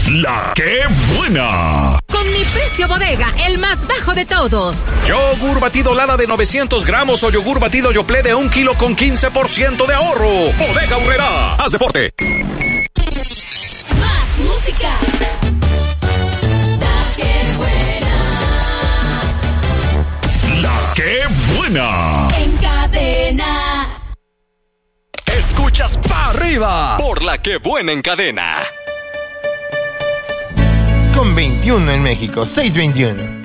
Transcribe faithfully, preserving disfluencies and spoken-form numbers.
La que buena. Con mi precio bodega, el más bajo de todos. Yogur batido Lala de novecientos gramos o yogur batido Yoplait de un kilo con quince por ciento de ahorro. Bodega Aurrerá. Haz deporte. Más música. La que buena. La que buena. En cadena. Escuchas pa' arriba por La que buena en cadena. Con veintiuno en México, seis veintiuno.